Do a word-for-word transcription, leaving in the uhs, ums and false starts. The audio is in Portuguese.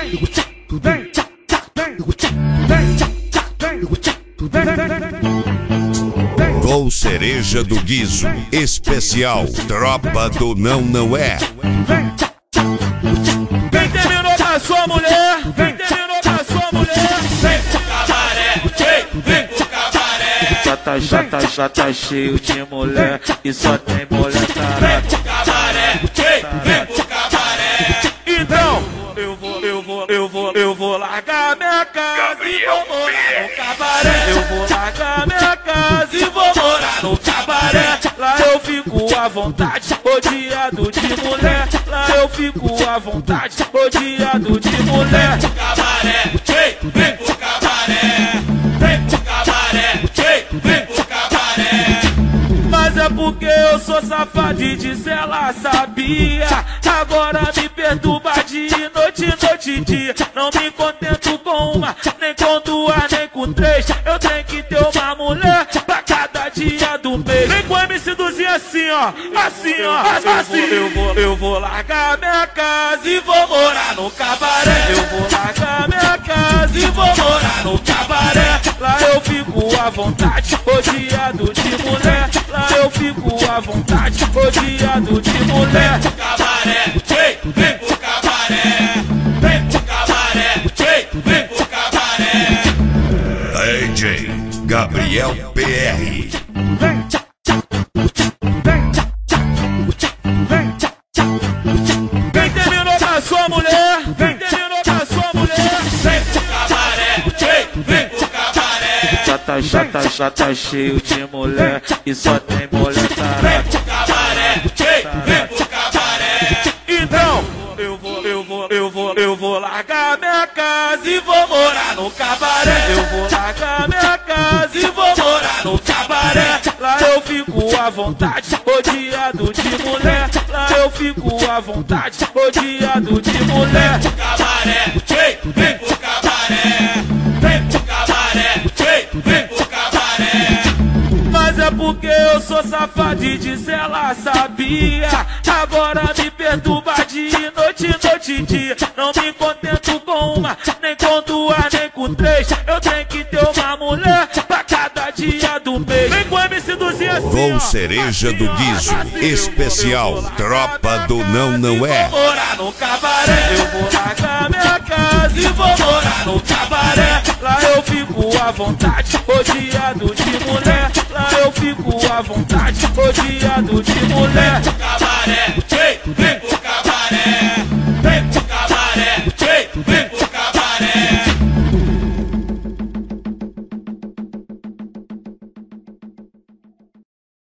Gol Cereja do Guizo, especial, tropa do Não Não É. Quem terminou com a sua mulher? Quem terminou com a sua mulher? Vem pro cabaré, vem, vem pro cabaré. Já tá, já tá, já tá cheio de mulher e só tem mulher tarada. Vem pro cabaré, vem, vem pro cabaré. Então, eu vou, eu vou, eu vou, eu vou largar minha casa e vou morar no cabaré. Eu vou largar minha casa e vou morar no cabaré. Lá eu fico à vontade, rodeado de mulher. Lá eu fico à vontade, rodeado de mulher. Vem pro cabaré, vem, vem pro cabaré. Vem pro cabaré, vem, vem pro cabaré. Mas é porque eu sou safado e disso ela sabia. Agora me perturba de noite, noite e dia. Não me contento com uma, nem com duas, nem com três. Eu tenho que ter uma mulher pra cada dia do mês. Vem com o M C Duzinho assim, ó, assim, ó, assim. Eu vou, eu vou largar minha casa e vou morar no cabaré. Eu vou largar minha casa e vou morar no cabaré. Lá eu fico à vontade, rodeado de mulher. Lá eu fico à vontade, rodeado de mulher. Vem pro cabaré, vem, vem pro cabaré. Vem pro cabaré, vem, vem pro cabaré. D J Gabriel P R. Quem terminou com a sua mulher? Quem terminou com a sua mulher? Vem pro cabaré, vem, vem pro cabaré. Já tá, já tá, já tá cheio de mulher e só tem mulher tarada. Vem pro cabaré, vem, vem pro cabaré. Então, eu vou, eu vou, eu vou, eu vou largar minha casa e vou morar no cabaré. Eu vou largar minha casa e vou morar no cabaré. Lá eu fico à vontade, rodeado de mulher. Lá eu fico à vontade, rodeado de mulher. Vem pro cabaré, vem, vem pro cabaré. Vem pro cabaré, vem, vem pro cabaré. Mas é porque eu sou safado e disso ela sabia. Agora me perturba de noite, noite e dia. Não me contento com uma, nem com duas, nem com três. Eu tenho que ter uma mulher pra cada dia do mês. Vem com o M C Duzinho assim, Gol Cereja do Guizo, especial, tropa do Não Não É. Eu vou morar no cabaré. Eu vou largar minha casa e vou morar no cabaré. Lá eu fico à vontade, rodeado de mulher. Lá eu fico à vontade, rodeado de mulher. Vem pro cabaré, vem, vem pro